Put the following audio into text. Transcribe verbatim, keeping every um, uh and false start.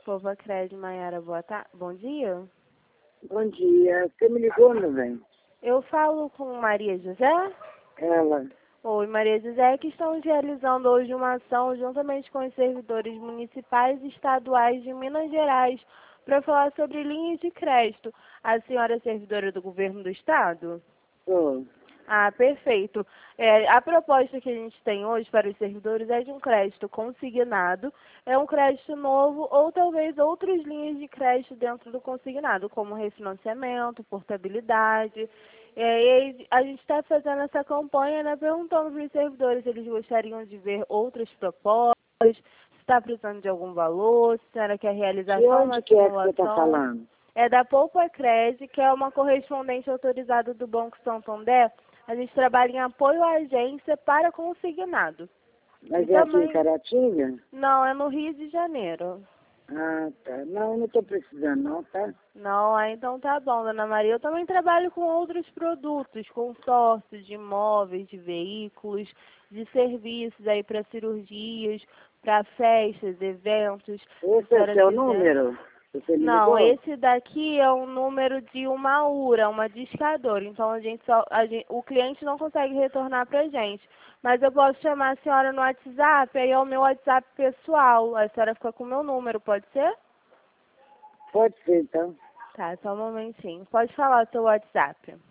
Pova Cred Maiara, boa tarde. Bom dia. Bom dia. Você me ligou, meu bem? Eu falo com Maria José? Ela. Oi, Maria José, que estamos realizando hoje uma ação juntamente com os servidores municipais e estaduais de Minas Gerais para falar sobre linhas de crédito. A senhora é servidora do governo do estado? Sou. Ah, perfeito. É, a proposta que a gente tem hoje para os servidores é de um crédito consignado, é um crédito novo ou talvez outras linhas de crédito dentro do consignado, como refinanciamento, portabilidade. É, e aí a gente está fazendo essa campanha, né, perguntando para os servidores se eles gostariam de ver outras propostas, se está precisando de algum valor, se a senhora quer realizar De só uma onde que é que você está simulação. falando? É da Poupa Cred, que é uma correspondente autorizada do Banco Santander. A gente trabalha em apoio à agência para consignado. Mas E é aqui em também... Caratinga? Não, é no Rio de Janeiro. Ah, tá. Não, não estou precisando não, tá? Não, ah, então tá bom, dona Maria. Eu também trabalho com outros produtos, consórcios de imóveis, de veículos, de serviços aí para cirurgias, para festas, eventos. Se a Esse é o senhora seu quiser. número? Você me Não, ligou? esse daqui é um número de uma URA, uma discadora. Então a gente só, a gente, o cliente não consegue retornar pra gente. Mas eu posso chamar a senhora no WhatsApp, aí é o meu WhatsApp pessoal. A senhora fica com o meu número, pode ser? Pode ser, então. Tá, só um momentinho. Pode falar o seu WhatsApp.